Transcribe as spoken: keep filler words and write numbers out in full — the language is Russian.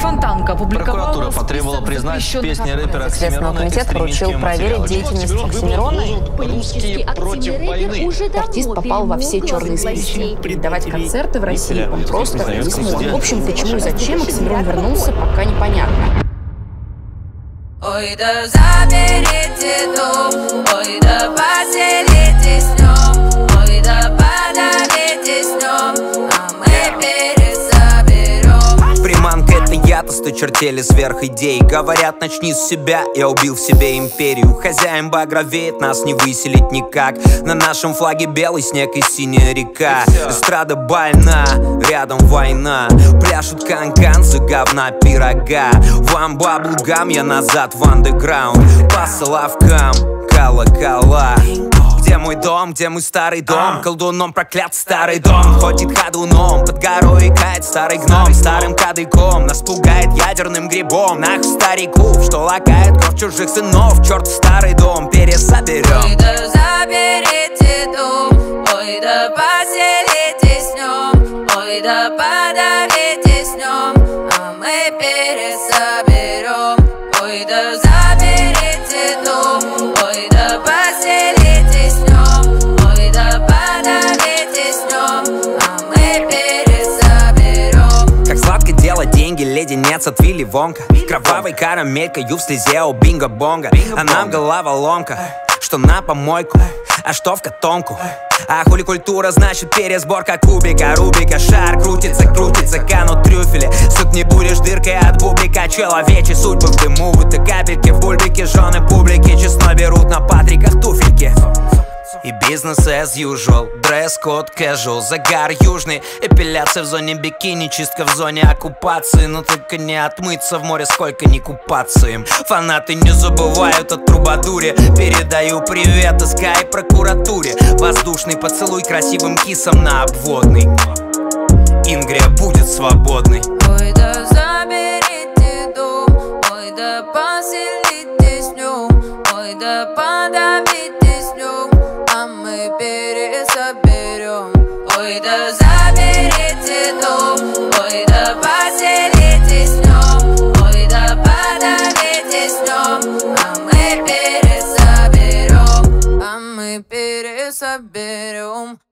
Фонтанка опубликовала Прокуратура потребовала признать песни рэпера Следственный комитет поручил проверить деятельность Оксимирона. Русские против войны. Артист попал во все черные списки. Давать концерты в России он просто не смог. В общем, почему и зачем Оксимирон вернулся, пока непонятно. Ой, да заберите дом, ой, да поселитесь в нем, ой, да подавитесь в нем, а мы пересоберем. Приманка — это я, то сто чертели сверх идей. Говорят, начни с себя, я убил в себе империю. Хозяин багровеет, нас не выселить никак. На нашем флаге белый снег и синяя река. Эстрада больна, рядом война. Пляшут канканцы, говна пирога. Вам баблгам, я назад в андеграунд. По соловкам, колокола. Где мой дом, где мой старый дом? Колдуном проклят старый дом. Ходит ходуном, под горой икает старый гном. Старым кадыком нас пугает ядерным грибом. Нахуй стариков, что лакает кровь чужих сынов. Черт, старый дом пересоберем. Ой, да заберите дом, ой, да поселитесь в нем, ой, да подавитесь в нем, а мы пересоберем. Ой, да заберите дом, ой, да поселитесь в нем, ой, да подавитесь в нем, а мы пересоберем. Как сладко делать деньги, леденец от Вилли Вонка. Кровавой карамелькою в слезе у бинго-бонга. А нам головоломка, что на помойку, а что в котомку. А хули культура, значит пересборка кубика, Рубика. Шар крутится, крутится, канут трюфели. Суд, не будешь дыркой от бублика. Человечьи судьбы в дыму, будто капельки в бульбике. Жены публики честно берут на патриках туфельки. И бизнес as usual, дресс-код casual, загар южный, эпиляция в зоне бикини, чистка в зоне оккупации. Но только не отмыться в море, сколько не купаться им. Фанаты не забывают о трубадуре. Передаю привет СК и прокуратуре. Воздушный поцелуй красивым кисом на обводный. Ингрия будет свободной. Ой, да заберите дом, ой, да поселитесь в нем, ой, да подавитесь в нем, а мы пересоберем. Ой, да заберите дом, ой, да поселитесь в нем, ой, да подавитесь в нем, а мы пересоберем, а мы пересоберем.